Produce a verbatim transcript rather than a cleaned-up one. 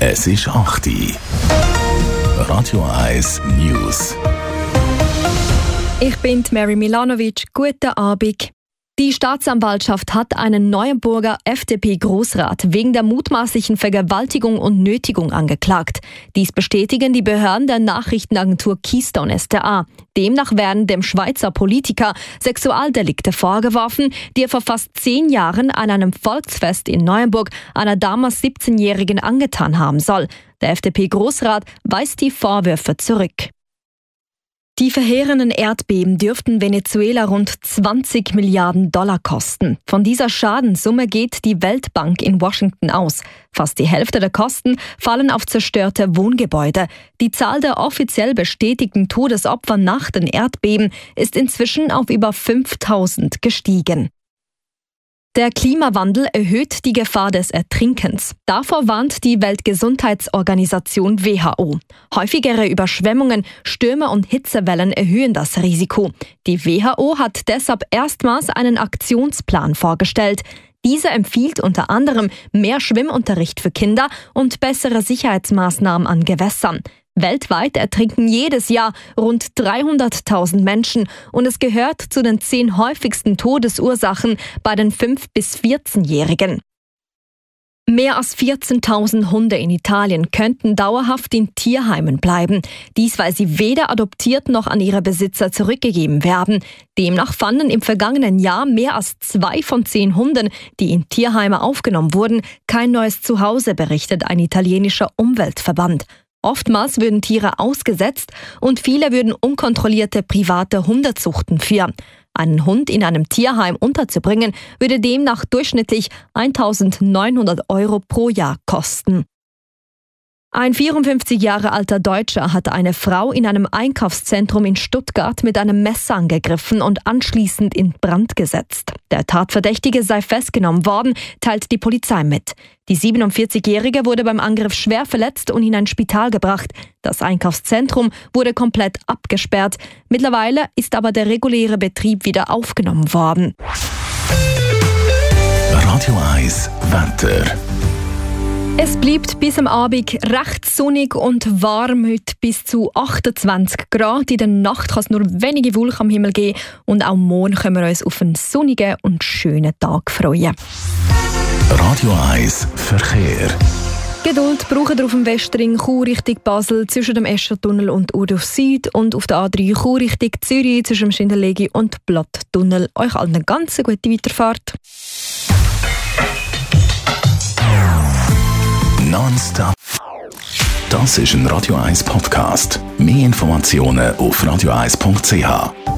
Es ist acht Uhr. Radio eins News. Ich bin Mary Milanovic. Guten Abend. Die Staatsanwaltschaft hat einen Neuenburger F D P-Großrat wegen der mutmaßlichen Vergewaltigung und Nötigung angeklagt. Dies bestätigen die Behörden der Nachrichtenagentur Keystone S D A. Demnach werden dem Schweizer Politiker Sexualdelikte vorgeworfen, die er vor fast zehn Jahren an einem Volksfest in Neuenburg einer damals siebzehnjährigen angetan haben soll. Der F D P-Großrat weist die Vorwürfe zurück. Die verheerenden Erdbeben dürften Venezuela rund zwanzig Milliarden Dollar kosten. Von dieser Schadenssumme geht die Weltbank in Washington aus. Fast die Hälfte der Kosten fallen auf zerstörte Wohngebäude. Die Zahl der offiziell bestätigten Todesopfer nach den Erdbeben ist inzwischen auf über fünftausend gestiegen. Der Klimawandel erhöht die Gefahr des Ertrinkens. Davor warnt die Weltgesundheitsorganisation W H O. Häufigere Überschwemmungen, Stürme und Hitzewellen erhöhen das Risiko. Die W H O hat deshalb erstmals einen Aktionsplan vorgestellt. Dieser empfiehlt unter anderem mehr Schwimmunterricht für Kinder und bessere Sicherheitsmaßnahmen an Gewässern. Weltweit ertrinken jedes Jahr rund dreihunderttausend Menschen und es gehört zu den zehn häufigsten Todesursachen bei den fünf- bis vierzehnjährigen. Mehr als vierzehntausend Hunde in Italien könnten dauerhaft in Tierheimen bleiben. Dies, weil sie weder adoptiert noch an ihre Besitzer zurückgegeben werden. Demnach fanden im vergangenen Jahr mehr als zwei von zehn Hunden, die in Tierheime aufgenommen wurden, kein neues Zuhause, berichtet ein italienischer Umweltverband. Oftmals würden Tiere ausgesetzt und viele würden unkontrollierte private Hundezuchten führen. Einen Hund in einem Tierheim unterzubringen, würde demnach durchschnittlich eintausendneunhundert Euro pro Jahr kosten. Ein vierundfünfzig Jahre alter Deutscher hat eine Frau in einem Einkaufszentrum in Stuttgart mit einem Messer angegriffen und anschließend in Brand gesetzt. Der Tatverdächtige sei festgenommen worden, teilt die Polizei mit. Die siebenundvierzigjährige wurde beim Angriff schwer verletzt und in ein Spital gebracht. Das Einkaufszentrum wurde komplett abgesperrt. Mittlerweile ist aber der reguläre Betrieb wieder aufgenommen worden. Radio eins Wetter. Es bleibt bis am Abend recht sonnig und warm, heute bis zu achtundzwanzig Grad. In der Nacht kann es nur wenige Wolken am Himmel geben und auch morgen können wir uns auf einen sonnigen und schönen Tag freuen. Radio eins Verkehr. Geduld brauchen wir auf dem Westring Chur Richtung Basel zwischen dem Eschertunnel und Urdorf Süd und auf der A drei Chur Richtung Zürich zwischen dem Schindelegi und Blatttunnel. Euch allen eine ganz gute Weiterfahrt. Nonstop. Das ist ein Radio eins Podcast. Mehr Informationen auf radio eins punkt c h.